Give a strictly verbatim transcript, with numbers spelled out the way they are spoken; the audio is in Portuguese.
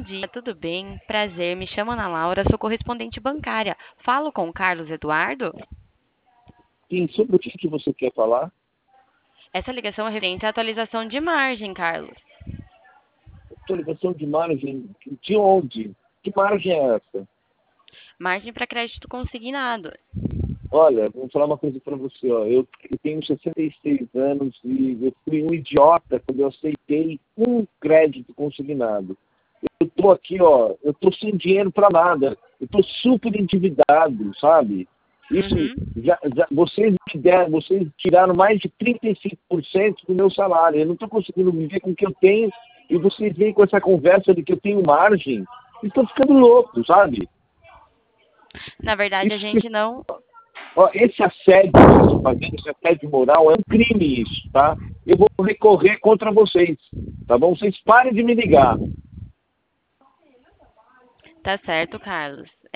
dia, tudo bem? Prazer, me chamo Ana Laura, sou correspondente bancária. Falo com o Carlos Eduardo? Sim, sobre o que que você quer falar? Essa ligação é referente à atualização de margem, Carlos. Atualização de margem de onde? Que margem é essa? Margem para crédito consignado. Olha, vou falar uma coisa para você. Ó. Eu, eu tenho sessenta e seis anos e eu fui um idiota quando eu aceitei um crédito consignado. Eu estou aqui, ó, eu estou sem dinheiro para nada. Eu estou super endividado, sabe? Isso, Uhum. já, já, vocês me deram, vocês tiraram mais de trinta e cinco por cento do meu salário. Eu não estou conseguindo viver com o que eu tenho e vocês vêm com essa conversa de que eu tenho margem. Estou ficando louco, sabe? Na verdade, a Isso, gente não. ó, esse assédio que vocês estão fazendo, esse assédio moral, é um crime isso, tá? Eu vou recorrer contra vocês, tá bom? Vocês parem de me ligar. Tá certo, Carlos.